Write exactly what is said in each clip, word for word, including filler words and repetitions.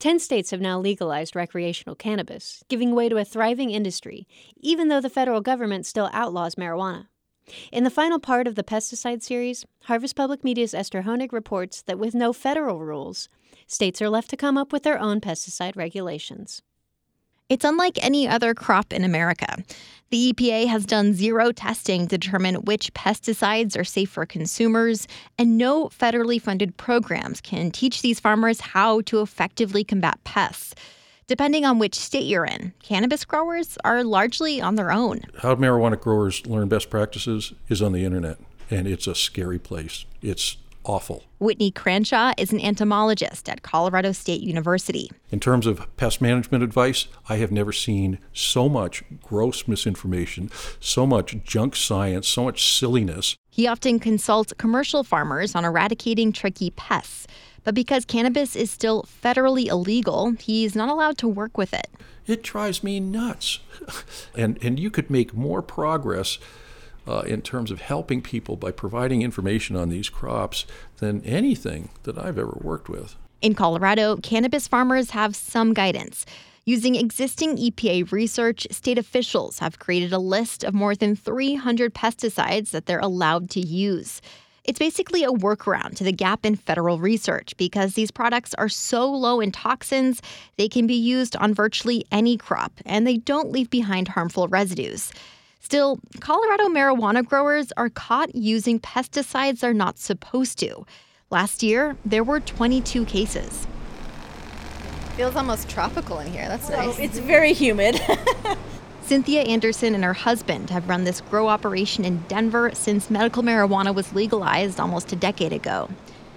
Ten states have now legalized recreational cannabis, giving way to a thriving industry, even though the federal government still outlaws marijuana. In the final part of the pesticide series, Harvest Public Media's Esther Honig reports that with no federal rules, states are left to come up with their own pesticide regulations. It's unlike any other crop in America. The E P A has done zero testing to determine which pesticides are safe for consumers, and no federally funded programs can teach these farmers how to effectively combat pests. Depending on which state you're in, cannabis growers are largely on their own. How marijuana growers learn best practices is on the internet, and it's a scary place. It's awful. Whitney Cranshaw is an entomologist at Colorado State University. In terms of pest management advice, I have never seen so much gross misinformation, so much junk science, so much silliness. He often consults commercial farmers on eradicating tricky pests. But because cannabis is still federally illegal, he's not allowed to work with it. It drives me nuts. and and you could make more progress uh, in terms of helping people by providing information on these crops than anything that I've ever worked with. In Colorado, cannabis farmers have some guidance. Using existing E P A research, state officials have created a list of more than three hundred pesticides that they're allowed to use. It's basically a workaround to the gap in federal research because these products are so low in toxins, they can be used on virtually any crop, and they don't leave behind harmful residues. Still, Colorado marijuana growers are caught using pesticides they're not supposed to. Last year, there were twenty-two cases. Feels almost tropical in here. That's well, nice. It's very humid. Cynthia Anderson and her husband have run this grow operation in Denver since medical marijuana was legalized almost a decade ago.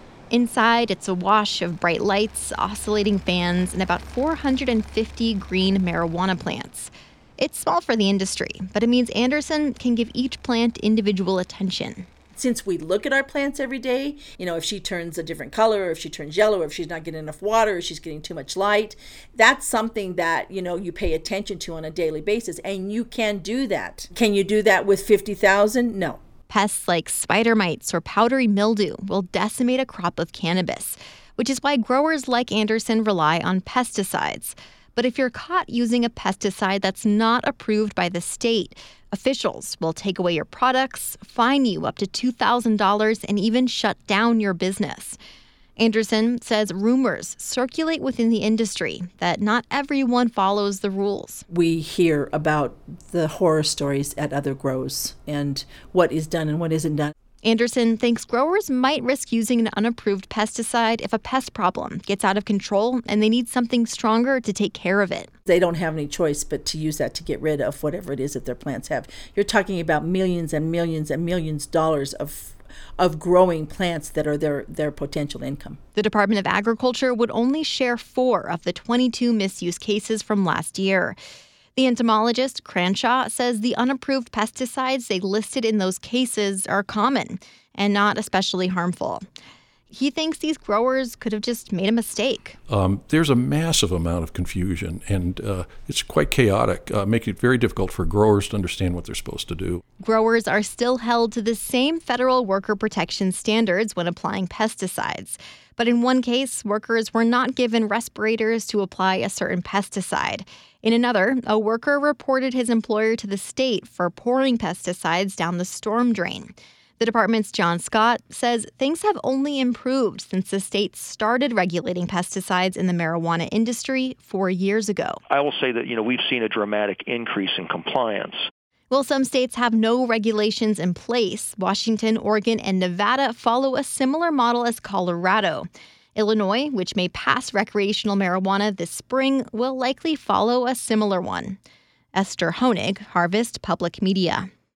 Inside, it's a wash of bright lights, oscillating fans, and about four hundred fifty green marijuana plants. It's small for the industry, but it means Anderson can give each plant individual attention. Since we look at our plants every day, you know, if she turns a different color, or if she turns yellow, or if she's not getting enough water, or she's getting too much light, that's something that, you know, you pay attention to on a daily basis, and you can do that. Can you do that with fifty thousand? No. Pests like spider mites or powdery mildew will decimate a crop of cannabis, which is why growers like Anderson rely on pesticides. But if you're caught using a pesticide that's not approved by the state, officials will take away your products, fine you up to two thousand dollars, and even shut down your business. Anderson says rumors circulate within the industry that not everyone follows the rules. We hear about the horror stories at other grows and what is done and what isn't done. Anderson thinks growers might risk using an unapproved pesticide if a pest problem gets out of control and they need something stronger to take care of it. They don't have any choice but to use that to get rid of whatever it is that their plants have. You're talking about millions and millions and millions of dollars of of growing plants that are their, their potential income. The Department of Agriculture would only share four of the twenty-two misuse cases from last year. The entomologist, Cranshaw, says the unapproved pesticides they listed in those cases are common and not especially harmful. He thinks these growers could have just made a mistake. Um, there's a massive amount of confusion, and uh, it's quite chaotic, uh, making it very difficult for growers to understand what they're supposed to do. Growers are still held to the same federal worker protection standards when applying pesticides. But in one case, workers were not given respirators to apply a certain pesticide. In another, a worker reported his employer to the state for pouring pesticides down the storm drain. The department's John Scott says things have only improved since the state started regulating pesticides in the marijuana industry four years ago. I will say that, you know, we've seen a dramatic increase in compliance. While some states have no regulations in place, Washington, Oregon, and Nevada follow a similar model as Colorado. Illinois, which may pass recreational marijuana this spring, will likely follow a similar one. Esther Honig, Harvest Public Media.